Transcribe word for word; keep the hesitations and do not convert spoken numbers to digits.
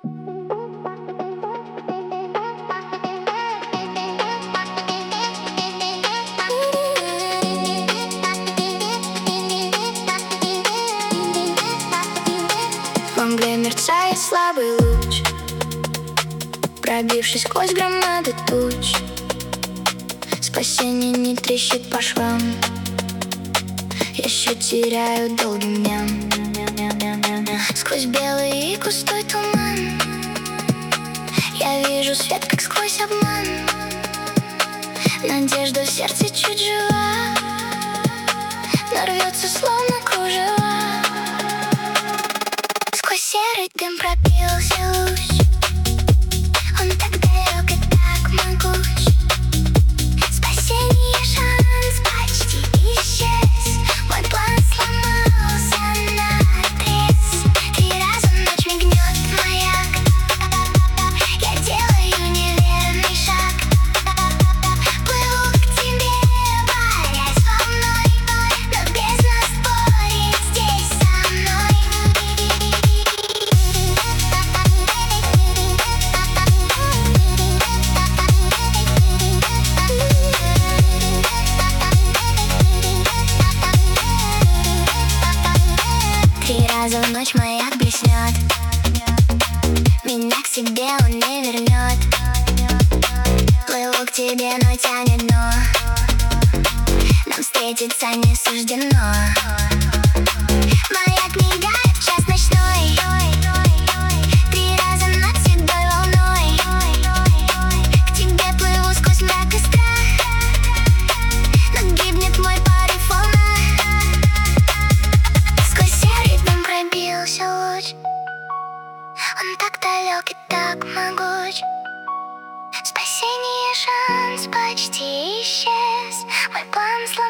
Во мгле мерцает слабый луч, пробившись сквозь громады туч. Спасение не трещит по швам, я счет теряю долгим дням. Сквозь белый и густой туман я вижу свет, как сквозь обман. Надежда в сердце чуть жива, но рвется словно кружева. Сквозь серый дым пробился луч, он так далек и так могуч. Спасение, шанс почти исчез, мой план сломался наотрез. Три раза в ночь мигнет маяк, я делаю неверный шаг. Плыву к тебе, борясь во мной, но бездна спорит здесь со мной. Три раза в ночь маяк блеснет, меня к себе он не вернет. Плыву к тебе, но тянет дно, нам встретиться не суждено. Маяк мигает, час ночной, три раза над седой волной. К тебе плыву сквозь мрак и страх, но гибнет мой порыв волна. Сквозь серый дым пробился луч, он так далек и так могуч. Спасение, шанс почти исчез, мой план сломался.